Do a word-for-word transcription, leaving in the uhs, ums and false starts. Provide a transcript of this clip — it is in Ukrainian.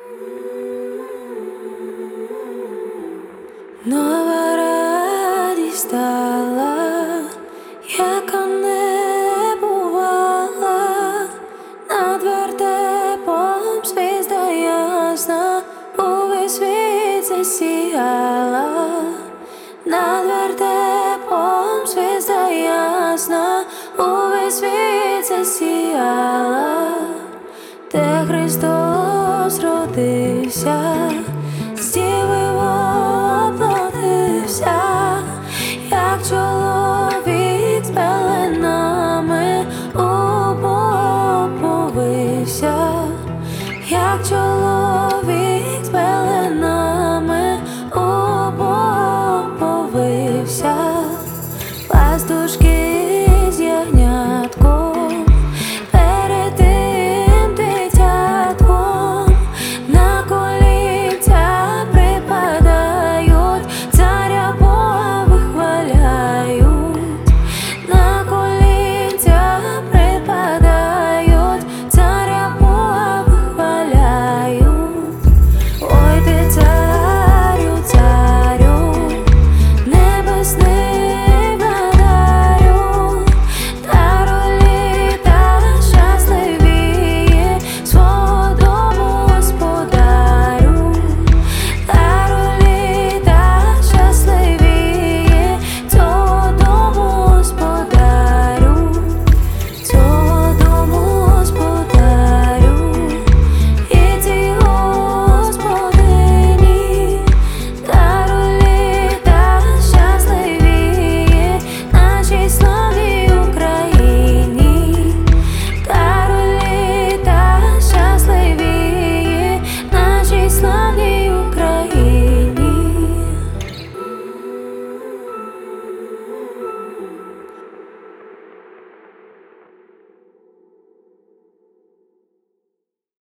Нова радість стала, яка не бувала, над вертепом звізда ясна, увесь світ засіяла, над вертепом звізда ясна, увесь світ засіяла, де Христос родився.